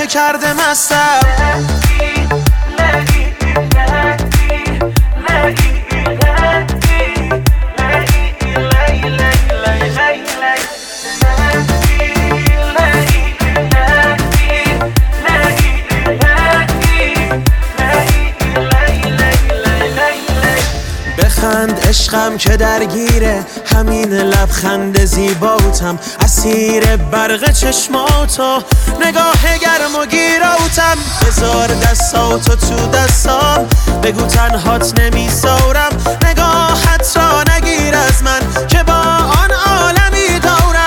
کرده مستم. بخند عشقم که درگیره همین لبخند زیباتم، اسیر برق چشماتو نگاه گرم و گیراتم. بذار دستاتو تو دستام، بگو تنهات نمیذارم، نگاهت را نگیر از من که با آن عالمی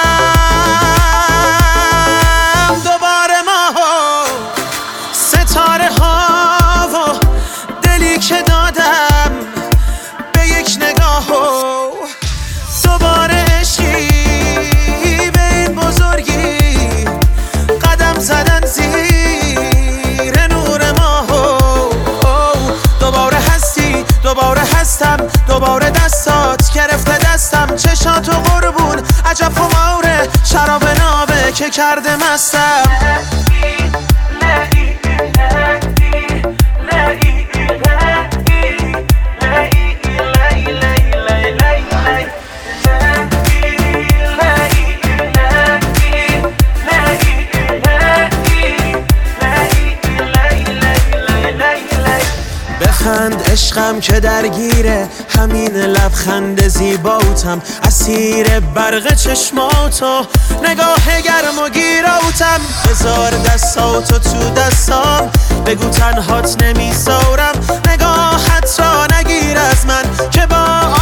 دارم. دوباره ما ستاره ها و دلی که دادم به یک نگاه و دوباره عشقی به این بزرگی قدم زدن زیر نور ما. دوباره هستی، دوباره هستم، دوباره دستات گرفته دستم، چشاتو قربون عجب خماره شراب نابه که کرده مستم. بخند عشقم که درگیره همین لبخند زیباتم، اسیر برق چشماتو نگاه گرم و گیراتم. بذار دستاتو تو دستام، بگو تنهات نمیذارم، نگاهت را نگیر از من که با